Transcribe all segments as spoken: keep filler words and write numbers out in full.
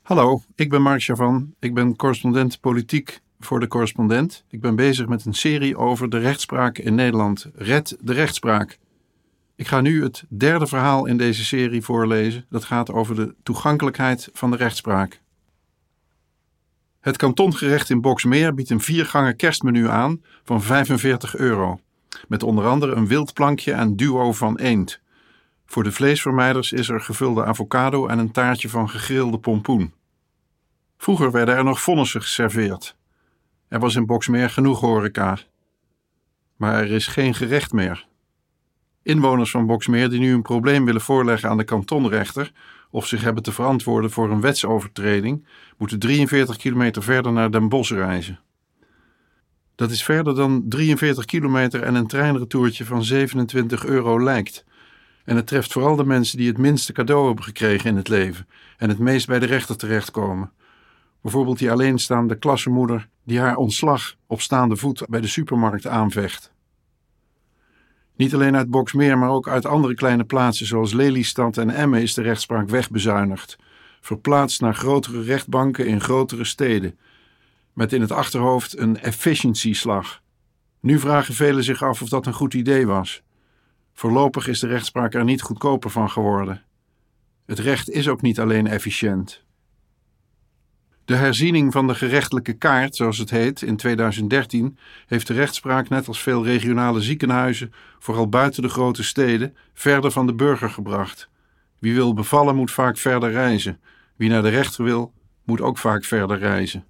Hallo, ik ben Mark Chavan. Ik ben correspondent politiek voor De Correspondent. Ik ben bezig met een serie over de rechtspraak in Nederland. Red de rechtspraak. Ik ga nu het derde verhaal in deze serie voorlezen. Dat gaat over de toegankelijkheid van de rechtspraak. Het kantongerecht in Boxmeer biedt een viergangen kerstmenu aan van vijfenveertig euro. Met onder andere een wildplankje en duo van eend. Voor de vleesvermijders is er gevulde avocado en een taartje van gegrilde pompoen. Vroeger werden er nog vonnissen geserveerd. Er was in Boxmeer genoeg horeca. Maar er is geen gerecht meer. Inwoners van Boxmeer die nu een probleem willen voorleggen aan de kantonrechter of zich hebben te verantwoorden voor een wetsovertreding, moeten drieënveertig kilometer verder naar Den Bosch reizen. Dat is verder dan drieënveertig kilometer en een treinretourtje van zevenentwintig euro lijkt. En het treft vooral de mensen die het minste cadeau hebben gekregen in het leven en het meest bij de rechter terechtkomen. Bijvoorbeeld die alleenstaande klassenmoeder die haar ontslag op staande voet bij de supermarkt aanvecht. Niet alleen uit Boxmeer, maar ook uit andere kleine plaatsen zoals Lelystad en Emmen is de rechtspraak wegbezuinigd, verplaatst naar grotere rechtbanken in grotere steden, met in het achterhoofd een efficiency-slag. Nu vragen velen zich af of dat een goed idee was. Voorlopig is de rechtspraak er niet goedkoper van geworden. Het recht is ook niet alleen efficiënt. De herziening van de gerechtelijke kaart, zoals het heet, in tweeduizend dertien, heeft de rechtspraak net als veel regionale ziekenhuizen, vooral buiten de grote steden, verder van de burger gebracht. Wie wil bevallen moet vaak verder reizen. Wie naar de rechter wil, moet ook vaak verder reizen.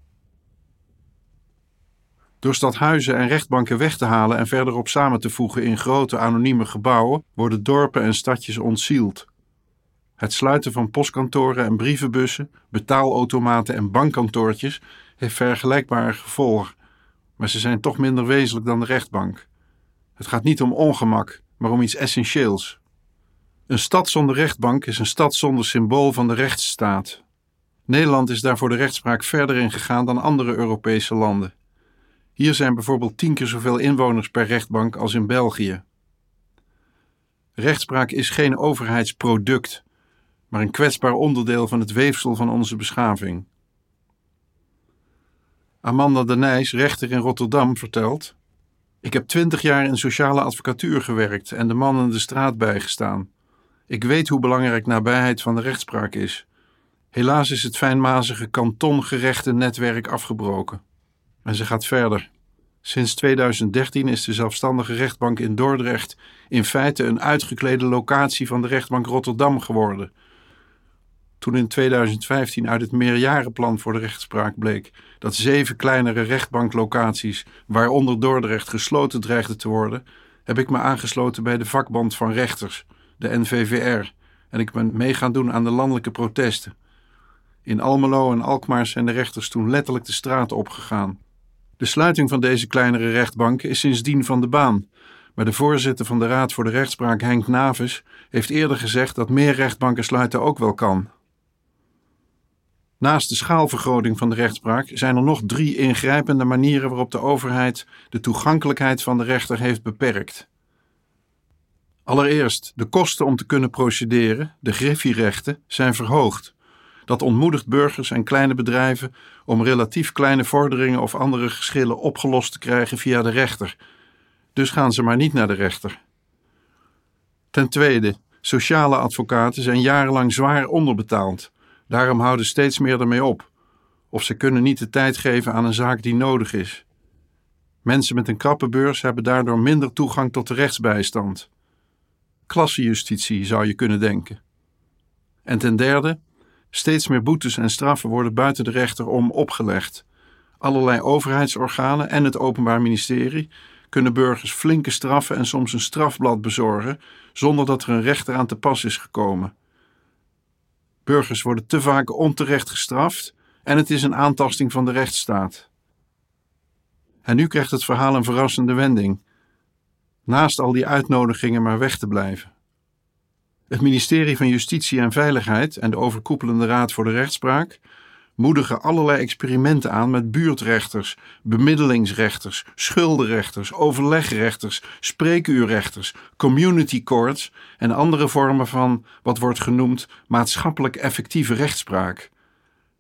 Door stadhuizen en rechtbanken weg te halen en verderop samen te voegen in grote anonieme gebouwen, worden dorpen en stadjes ontzield. Het sluiten van postkantoren en brievenbussen, betaalautomaten en bankkantoortjes heeft vergelijkbare gevolgen, maar ze zijn toch minder wezenlijk dan de rechtbank. Het gaat niet om ongemak, maar om iets essentieels. Een stad zonder rechtbank is een stad zonder symbool van de rechtsstaat. Nederland is daarvoor de rechtspraak verder in gegaan dan andere Europese landen. Hier zijn bijvoorbeeld tien keer zoveel inwoners per rechtbank als in België. Rechtspraak is geen overheidsproduct, maar een kwetsbaar onderdeel van het weefsel van onze beschaving. Amanda de Nijs, rechter in Rotterdam, vertelt: Ik heb twintig jaar in sociale advocatuur gewerkt en de mannen de straat bijgestaan. Ik weet hoe belangrijk nabijheid van de rechtspraak is. Helaas is het fijnmazige kantongerechtennetwerk afgebroken. En ze gaat verder. Sinds tweeduizend dertien is de zelfstandige rechtbank in Dordrecht in feite een uitgeklede locatie van de rechtbank Rotterdam geworden. Toen in tweeduizend vijftien uit het meerjarenplan voor de rechtspraak bleek dat zeven kleinere rechtbanklocaties, waaronder Dordrecht, gesloten dreigden te worden, heb ik me aangesloten bij de vakbond van rechters, de N V V R, en ik ben mee gaan doen aan de landelijke protesten. In Almelo en Alkmaar zijn de rechters toen letterlijk de straat opgegaan. De sluiting van deze kleinere rechtbanken is sindsdien van de baan, maar de voorzitter van de Raad voor de Rechtspraak, Henk Navis, heeft eerder gezegd dat meer rechtbanken sluiten ook wel kan. Naast de schaalvergroting van de rechtspraak zijn er nog drie ingrijpende manieren waarop de overheid de toegankelijkheid van de rechter heeft beperkt. Allereerst, de kosten om te kunnen procederen, de griffierechten, zijn verhoogd. Dat ontmoedigt burgers en kleine bedrijven om relatief kleine vorderingen of andere geschillen opgelost te krijgen via de rechter. Dus gaan ze maar niet naar de rechter. Ten tweede, sociale advocaten zijn jarenlang zwaar onderbetaald. Daarom houden steeds meer ermee op. Of ze kunnen niet de tijd geven aan een zaak die nodig is. Mensen met een krappe beurs hebben daardoor minder toegang tot de rechtsbijstand. Klassenjustitie zou je kunnen denken. En ten derde, steeds meer boetes en straffen worden buiten de rechter om opgelegd. Allerlei overheidsorganen en het Openbaar Ministerie kunnen burgers flinke straffen en soms een strafblad bezorgen zonder dat er een rechter aan te pas is gekomen. Burgers worden te vaak onterecht gestraft en het is een aantasting van de rechtsstaat. En nu krijgt het verhaal een verrassende wending. Naast al die uitnodigingen maar weg te blijven. Het ministerie van Justitie en Veiligheid en de overkoepelende Raad voor de Rechtspraak moedigen allerlei experimenten aan met buurtrechters, bemiddelingsrechters, schuldenrechters, overlegrechters, spreekuurrechters, community courts en andere vormen van wat wordt genoemd maatschappelijk effectieve rechtspraak.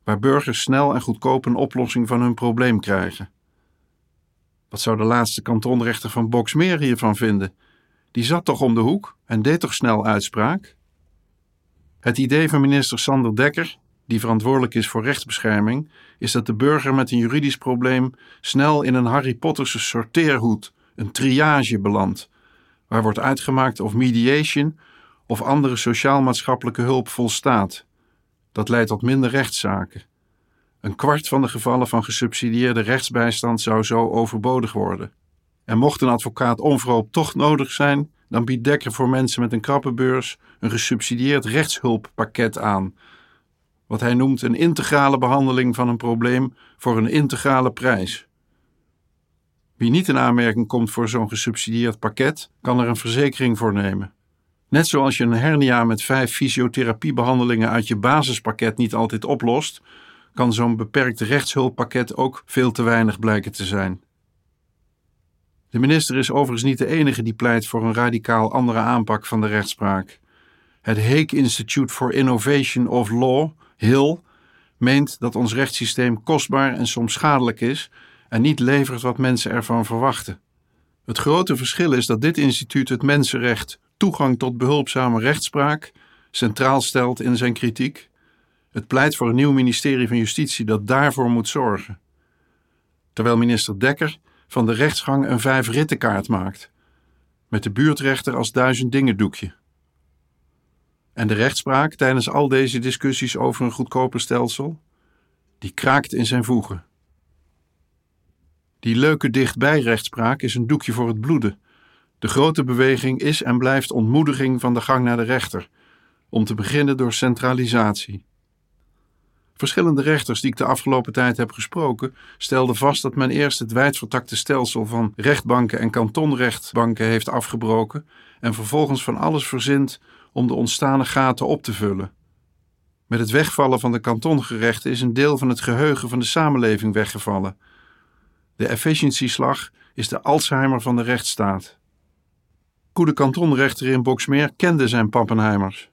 waar burgers snel en goedkoop een oplossing van hun probleem krijgen. Wat zou de laatste kantonrechter van Boxmeer hiervan vinden? Die zat toch om de hoek en deed toch snel uitspraak? Het idee van minister Sander Dekker, die verantwoordelijk is voor rechtsbescherming, is dat de burger met een juridisch probleem snel in een Harry Potterse sorteerhoed, een triage, belandt, waar wordt uitgemaakt of mediation of andere sociaal-maatschappelijke hulp volstaat. Dat leidt tot minder rechtszaken. Een kwart van de gevallen van gesubsidieerde rechtsbijstand zou zo overbodig worden. En mocht een advocaat onverhoopt toch nodig zijn, dan biedt Dekker voor mensen met een krappe beurs een gesubsidieerd rechtshulppakket aan, wat hij noemt een integrale behandeling van een probleem voor een integrale prijs. Wie niet in aanmerking komt voor zo'n gesubsidieerd pakket, kan er een verzekering voor nemen. Net zoals je een hernia met vijf fysiotherapiebehandelingen uit je basispakket niet altijd oplost, kan zo'n beperkt rechtshulppakket ook veel te weinig blijken te zijn. De minister is overigens niet de enige die pleit voor een radicaal andere aanpak van de rechtspraak. Het Hague Institute for Innovation of Law, H I L, meent dat ons rechtssysteem kostbaar en soms schadelijk is en niet levert wat mensen ervan verwachten. Het grote verschil is dat dit instituut het mensenrecht toegang tot behulpzame rechtspraak centraal stelt in zijn kritiek. Het pleit voor een nieuw ministerie van Justitie dat daarvoor moet zorgen. Terwijl minister Dekker van de rechtsgang een vijf-rittenkaart maakt, met de buurtrechter als duizend dingen doekje. En de rechtspraak tijdens al deze discussies over een goedkoper stelsel, die kraakt in zijn voegen. Die leuke dichtbij-rechtspraak is een doekje voor het bloeden. De grote beweging is en blijft ontmoediging van de gang naar de rechter, om te beginnen door centralisatie. Verschillende rechters die ik de afgelopen tijd heb gesproken, stelden vast dat men eerst het wijdvertakte stelsel van rechtbanken en kantonrechtbanken heeft afgebroken en vervolgens van alles verzint om de ontstane gaten op te vullen. Met het wegvallen van de kantongerechten is een deel van het geheugen van de samenleving weggevallen. De efficiëntieslag is de Alzheimer van de rechtsstaat. Goede kantonrechter in Boxmeer kende zijn Pappenheimers.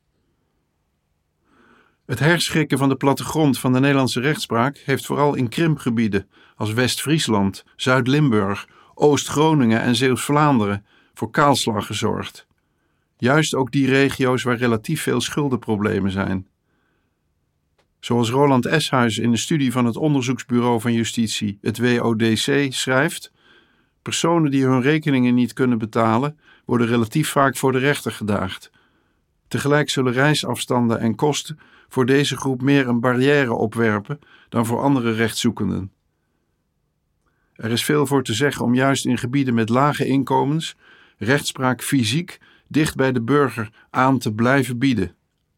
Het herschikken van de plattegrond van de Nederlandse rechtspraak heeft vooral in krimpgebieden als West-Friesland, Zuid-Limburg, Oost-Groningen en Zeeuws-Vlaanderen voor kaalslag gezorgd. Juist ook die regio's waar relatief veel schuldenproblemen zijn. Zoals Roland Eshuis in de studie van het Onderzoeksbureau van Justitie, het W O D C, schrijft: personen die hun rekeningen niet kunnen betalen, worden relatief vaak voor de rechter gedaagd. Tegelijk zullen reisafstanden en kosten voor deze groep meer een barrière opwerpen dan voor andere rechtszoekenden. Er is veel voor te zeggen om juist in gebieden met lage inkomens rechtspraak fysiek dicht bij de burger aan te blijven bieden.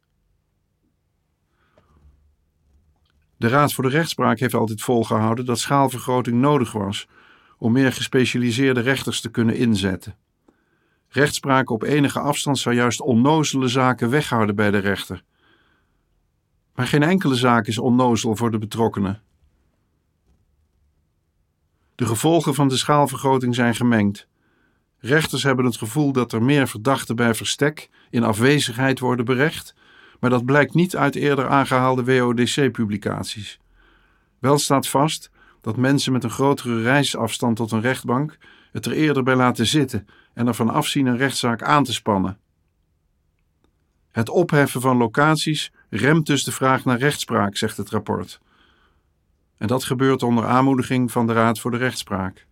De Raad voor de Rechtspraak heeft altijd volgehouden dat schaalvergroting nodig was om meer gespecialiseerde rechters te kunnen inzetten. Rechtspraak op enige afstand zou juist onnozele zaken weghouden bij de rechter. Maar geen enkele zaak is onnozel voor de betrokkenen. De gevolgen van de schaalvergroting zijn gemengd. Rechters hebben het gevoel dat er meer verdachten bij verstek in afwezigheid worden berecht, maar dat blijkt niet uit eerder aangehaalde W O D C-publicaties. Wel staat vast dat mensen met een grotere reisafstand tot een rechtbank het er eerder bij laten zitten en ervan afzien een rechtszaak aan te spannen. Het opheffen van locaties remt dus de vraag naar rechtspraak, zegt het rapport. En dat gebeurt onder aanmoediging van de Raad voor de Rechtspraak.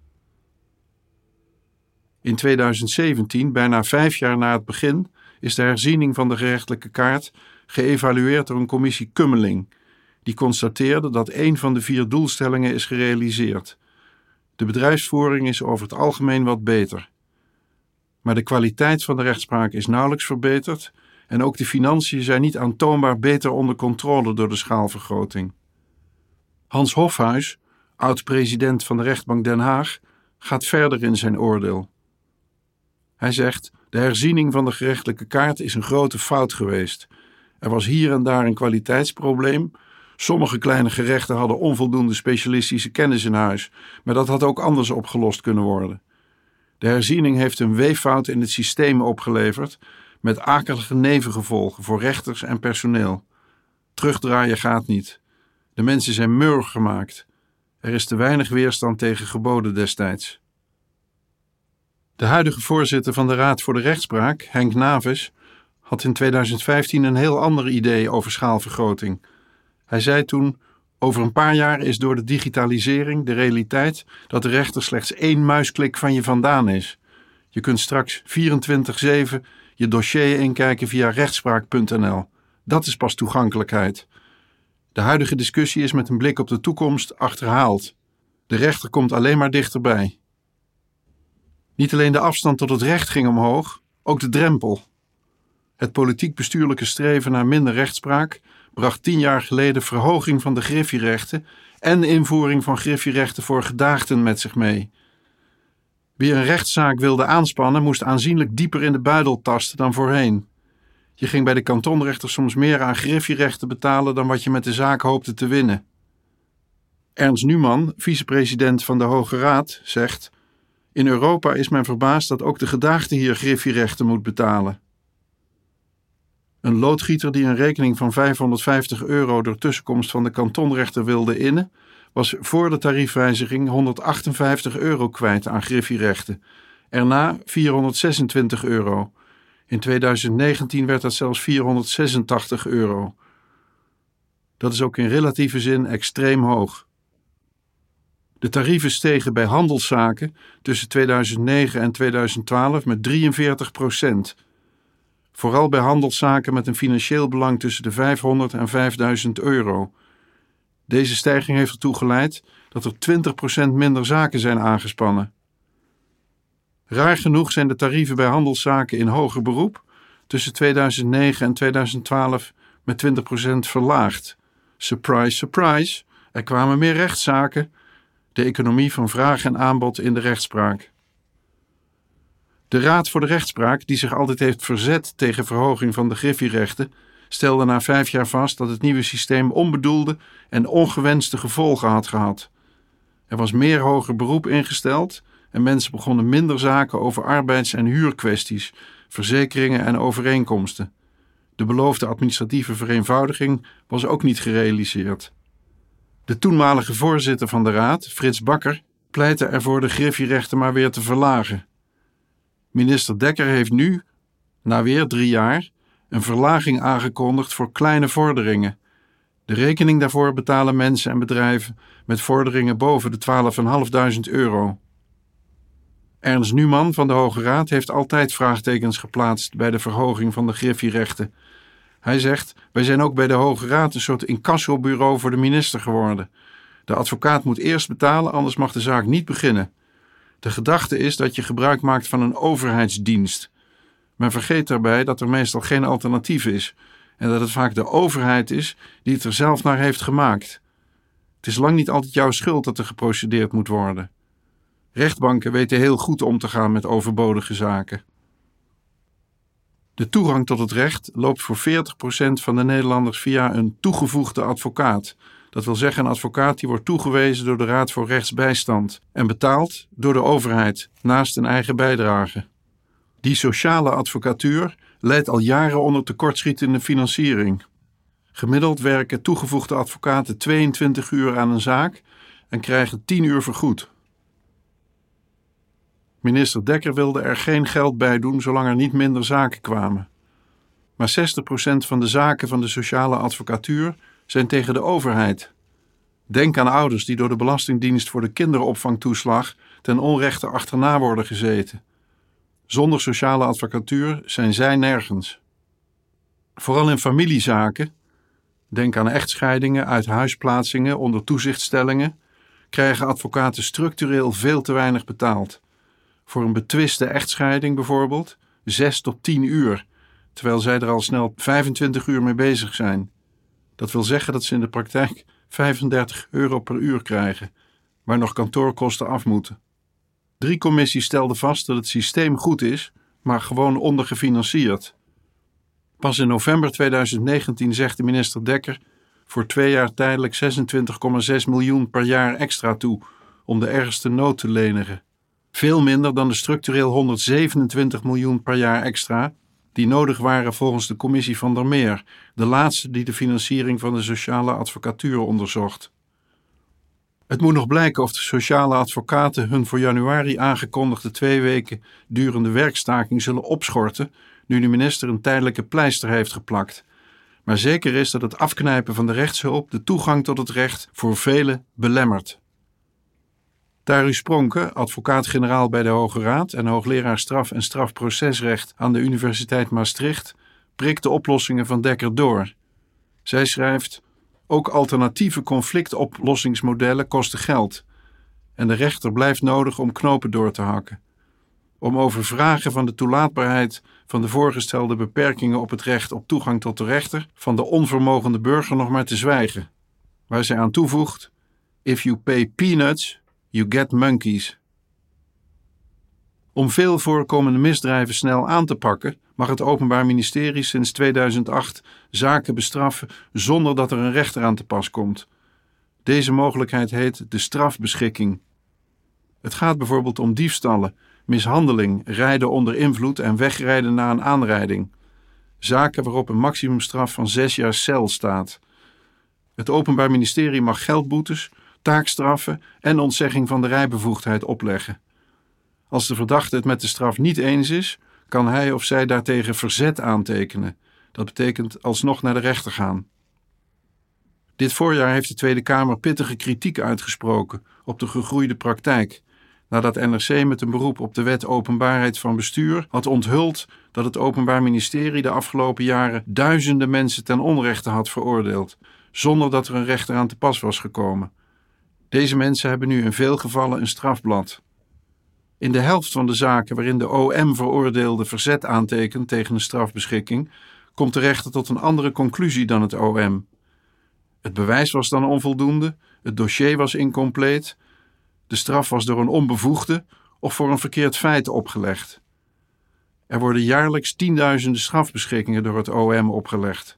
In tweeduizend zeventien, bijna vijf jaar na het begin, is de herziening van de gerechtelijke kaart geëvalueerd door een commissie Kummeling, die constateerde dat één van de vier doelstellingen is gerealiseerd. De bedrijfsvoering is over het algemeen wat beter. Maar de kwaliteit van de rechtspraak is nauwelijks verbeterd en ook de financiën zijn niet aantoonbaar beter onder controle door de schaalvergroting. Hans Hofhuis, oud-president van de rechtbank Den Haag, gaat verder in zijn oordeel. Hij zegt: de herziening van de gerechtelijke kaart is een grote fout geweest. Er was hier en daar een kwaliteitsprobleem. Sommige kleine gerechten hadden onvoldoende specialistische kennis in huis, maar dat had ook anders opgelost kunnen worden. De herziening heeft een weeffout in het systeem opgeleverd, met akelige nevengevolgen voor rechters en personeel. Terugdraaien gaat niet. De mensen zijn mur gemaakt. Er is te weinig weerstand tegen geboden destijds. De huidige voorzitter van de Raad voor de Rechtspraak, Henk Naves, had in tweeduizend vijftien een heel ander idee over schaalvergroting. Hij zei toen: over een paar jaar is door de digitalisering de realiteit dat de rechter slechts één muisklik van je vandaan is. Je kunt straks vierentwintig zeven je dossier inkijken via rechtspraak punt n l. Dat is pas toegankelijkheid. De huidige discussie is met een blik op de toekomst achterhaald. De rechter komt alleen maar dichterbij. Niet alleen de afstand tot het recht ging omhoog, ook de drempel. Het politiek-bestuurlijke streven naar minder rechtspraak bracht tien jaar geleden verhoging van de griffierechten en invoering van griffierechten voor gedaagden met zich mee. Wie een rechtszaak wilde aanspannen, moest aanzienlijk dieper in de buidel tasten dan voorheen. Je ging bij de kantonrechter soms meer aan griffierechten betalen dan wat je met de zaak hoopte te winnen. Ernst Numan, vicepresident van de Hoge Raad, zegt: in Europa is men verbaasd dat ook de gedaagde hier griffierechten moet betalen. Een loodgieter die een rekening van vijfhonderdvijftig euro door tussenkomst van de kantonrechter wilde innen, was voor de tariefwijziging honderdachtenvijftig euro kwijt aan griffierechten. Erna vierhonderdzesentwintig euro. In tweeduizend negentien werd dat zelfs vierhonderdzesentachtig euro. Dat is ook in relatieve zin extreem hoog. De tarieven stegen bij handelszaken tussen tweeduizend negen en tweeduizend twaalf met drieënveertig procent. Vooral bij handelszaken met een financieel belang tussen de vijfhonderd en vijfduizend euro. Deze stijging heeft ertoe geleid dat er twintig procent minder zaken zijn aangespannen. Raar genoeg zijn de tarieven bij handelszaken in hoger beroep tussen tweeduizend negen en tweeduizend twaalf met twintig procent verlaagd. Surprise, surprise, er kwamen meer rechtszaken. De economie van vraag en aanbod in de rechtspraak. De Raad voor de Rechtspraak, die zich altijd heeft verzet tegen verhoging van de griffierechten, stelde na vijf jaar vast dat het nieuwe systeem onbedoelde en ongewenste gevolgen had gehad. Er was meer hoger beroep ingesteld en mensen begonnen minder zaken over arbeids- en huurkwesties, verzekeringen en overeenkomsten. De beloofde administratieve vereenvoudiging was ook niet gerealiseerd. De toenmalige voorzitter van de Raad, Frits Bakker, pleitte ervoor de griffierechten maar weer te verlagen. Minister Dekker heeft nu, na weer drie jaar, een verlaging aangekondigd voor kleine vorderingen. De rekening daarvoor betalen mensen en bedrijven met vorderingen boven de twaalfduizend vijfhonderd euro. Ernst Numan van de Hoge Raad heeft altijd vraagtekens geplaatst bij de verhoging van de griffierechten. Hij zegt: wij zijn ook bij de Hoge Raad een soort incassobureau voor de minister geworden. De advocaat moet eerst betalen, anders mag de zaak niet beginnen. De gedachte is dat je gebruik maakt van een overheidsdienst. Men vergeet daarbij dat er meestal geen alternatief is en dat het vaak de overheid is die het er zelf naar heeft gemaakt. Het is lang niet altijd jouw schuld dat er geprocedeerd moet worden. Rechtbanken weten heel goed om te gaan met overbodige zaken. De toegang tot het recht loopt voor veertig procent van de Nederlanders via een toegevoegde advocaat. Dat wil zeggen een advocaat die wordt toegewezen door de Raad voor Rechtsbijstand en betaald door de overheid naast een eigen bijdrage. Die sociale advocatuur leidt al jaren onder tekortschietende financiering. Gemiddeld werken toegevoegde advocaten tweeëntwintig uur aan een zaak en krijgen tien uur vergoed. Minister Dekker wilde er geen geld bij doen zolang er niet minder zaken kwamen. Maar zestig procent van de zaken van de sociale advocatuur zijn tegen de overheid. Denk aan ouders die door de Belastingdienst voor de kinderopvangtoeslag ten onrechte achterna worden gezeten. Zonder sociale advocatuur zijn zij nergens. Vooral in familiezaken, denk aan echtscheidingen, uithuisplaatsingen onder toezichtstellingen, krijgen advocaten structureel veel te weinig betaald. Voor een betwiste echtscheiding bijvoorbeeld zes tot tien uur, terwijl zij er al snel vijfentwintig uur mee bezig zijn. Dat wil zeggen dat ze in de praktijk vijfendertig euro per uur krijgen, waar nog kantoorkosten af moeten. Drie commissies stelden vast dat het systeem goed is, maar gewoon ondergefinancierd. Pas in november tweeduizend negentien zegt de minister Dekker voor twee jaar tijdelijk zesentwintig komma zes miljoen per jaar extra toe om de ergste nood te lenigen. Veel minder dan de structureel honderdzevenentwintig miljoen per jaar extra die nodig waren volgens de commissie Van der Meer, de laatste die de financiering van de sociale advocatuur onderzocht. Het moet nog blijken of de sociale advocaten hun voor januari aangekondigde twee weken durende werkstaking zullen opschorten, nu de minister een tijdelijke pleister heeft geplakt. Maar zeker is dat het afknijpen van de rechtshulp de toegang tot het recht voor velen belemmert. Taru Spronke, advocaat-generaal bij de Hoge Raad en hoogleraar straf- en strafprocesrecht aan de Universiteit Maastricht, prikt de oplossingen van Dekker door. Zij schrijft: ook alternatieve conflictoplossingsmodellen kosten geld en de rechter blijft nodig om knopen door te hakken. Om over vragen van de toelaatbaarheid van de voorgestelde beperkingen op het recht op toegang tot de rechter van de onvermogende burger nog maar te zwijgen, waar zij aan toevoegt: if you pay peanuts, you get monkeys. Om veel voorkomende misdrijven snel aan te pakken, mag het Openbaar Ministerie sinds tweeduizend acht zaken bestraffen zonder dat er een rechter aan te pas komt. Deze mogelijkheid heet de strafbeschikking. Het gaat bijvoorbeeld om diefstallen, mishandeling, rijden onder invloed en wegrijden na een aanrijding. Zaken waarop een maximumstraf van zes jaar cel staat. Het Openbaar Ministerie mag geldboetes, taakstraffen en ontzegging van de rijbevoegdheid opleggen. Als de verdachte het met de straf niet eens is, kan hij of zij daartegen verzet aantekenen. Dat betekent alsnog naar de rechter gaan. Dit voorjaar heeft de Tweede Kamer pittige kritiek uitgesproken op de gegroeide praktijk, nadat N R C met een beroep op de wet openbaarheid van bestuur had onthuld dat het Openbaar Ministerie de afgelopen jaren duizenden mensen ten onrechte had veroordeeld, zonder dat er een rechter aan te pas was gekomen. Deze mensen hebben nu in veel gevallen een strafblad. In de helft van de zaken waarin de O M-veroordeelde verzet aantekent tegen een strafbeschikking, komt de rechter tot een andere conclusie dan het O M. Het bewijs was dan onvoldoende, het dossier was incompleet, de straf was door een onbevoegde of voor een verkeerd feit opgelegd. Er worden jaarlijks tienduizenden strafbeschikkingen door het O M opgelegd.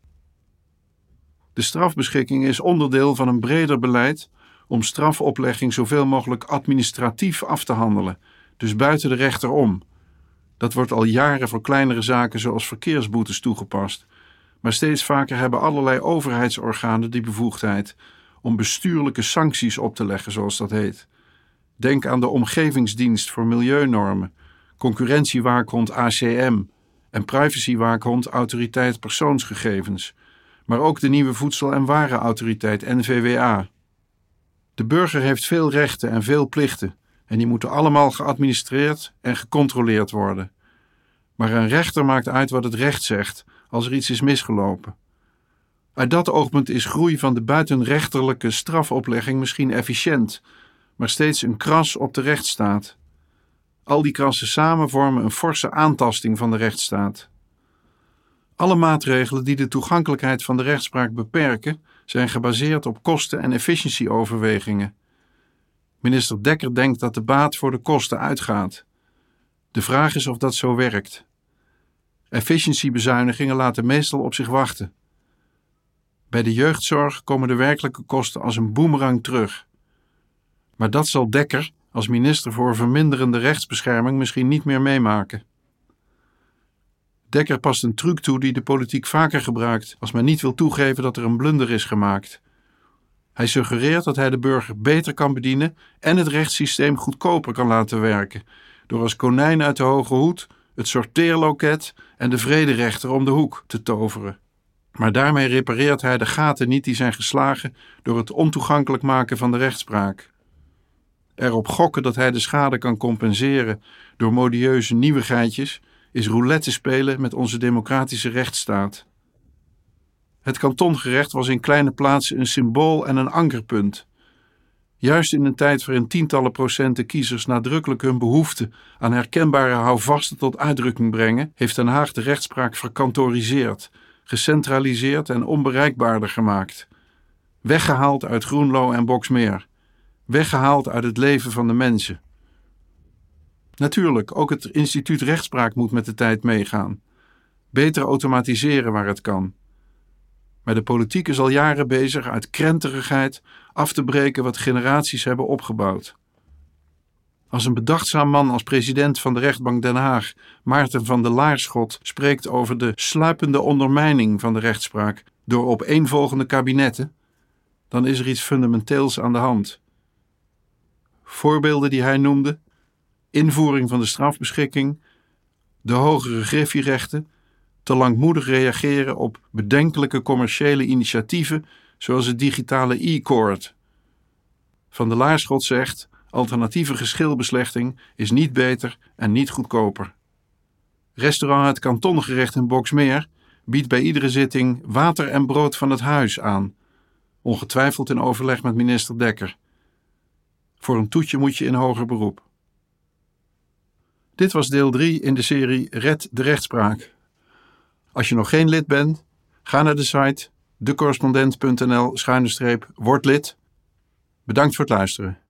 De strafbeschikking is onderdeel van een breder beleid om strafoplegging zoveel mogelijk administratief af te handelen, dus buiten de rechter om. Dat wordt al jaren voor kleinere zaken zoals verkeersboetes toegepast. Maar steeds vaker hebben allerlei overheidsorganen die bevoegdheid om bestuurlijke sancties op te leggen, zoals dat heet. Denk aan de Omgevingsdienst voor Milieunormen, concurrentiewaakhond A C M en privacywaakhond Autoriteit Persoonsgegevens, maar ook de nieuwe Voedsel- en Warenautoriteit N V W A. De burger heeft veel rechten en veel plichten en die moeten allemaal geadministreerd en gecontroleerd worden. Maar een rechter maakt uit wat het recht zegt als er iets is misgelopen. Uit dat oogpunt is groei van de buitenrechterlijke strafoplegging misschien efficiënt, maar steeds een kras op de rechtsstaat. Al die krassen samen vormen een forse aantasting van de rechtsstaat. Alle maatregelen die de toegankelijkheid van de rechtspraak beperken, zijn gebaseerd op kosten- en efficiëntieoverwegingen. Minister Dekker denkt dat de baat voor de kosten uitgaat. De vraag is of dat zo werkt. Efficiëntiebezuinigingen laten meestal op zich wachten. Bij de jeugdzorg komen de werkelijke kosten als een boemerang terug. Maar dat zal Dekker als minister voor verminderende rechtsbescherming misschien niet meer meemaken. Dekker past een truc toe die de politiek vaker gebruikt als men niet wil toegeven dat er een blunder is gemaakt. Hij suggereert dat hij de burger beter kan bedienen en het rechtssysteem goedkoper kan laten werken, door als konijn uit de hoge hoed het sorteerloket en de vrederechter om de hoek te toveren. Maar daarmee repareert hij de gaten niet die zijn geslagen door het ontoegankelijk maken van de rechtspraak. Erop gokken dat hij de schade kan compenseren door modieuze nieuwigheidjes is roulette spelen met onze democratische rechtsstaat. Het kantongerecht was in kleine plaatsen een symbool en een ankerpunt. Juist in een tijd waarin tientallen procenten kiezers nadrukkelijk hun behoefte aan herkenbare houvasten tot uitdrukking brengen, heeft Den Haag de rechtspraak verkantoriseerd, gecentraliseerd en onbereikbaarder gemaakt. Weggehaald uit Groenlo en Boxmeer. Weggehaald uit het leven van de mensen. Natuurlijk, ook het instituut rechtspraak moet met de tijd meegaan. Beter automatiseren waar het kan. Maar de politiek is al jaren bezig uit krenterigheid af te breken wat generaties hebben opgebouwd. Als een bedachtzaam man als president van de rechtbank Den Haag, Maarten van der Laarschot, spreekt over de sluipende ondermijning van de rechtspraak door opeenvolgende kabinetten, dan is er iets fundamenteels aan de hand. Voorbeelden die hij noemde: invoering van de strafbeschikking, de hogere griffierechten, te langmoedig reageren op bedenkelijke commerciële initiatieven zoals het digitale e-court. Van der Laarschot zegt: alternatieve geschilbeslechting is niet beter en niet goedkoper. Restaurant Het Kantongerecht in Boxmeer biedt bij iedere zitting water en brood van het huis aan, ongetwijfeld in overleg met minister Dekker. Voor een toetje moet je in hoger beroep. Dit was deel drie in de serie Red de rechtspraak. Als je nog geen lid bent, ga naar de site decorrespondent punt n l schuine streep word lid. Bedankt voor het luisteren.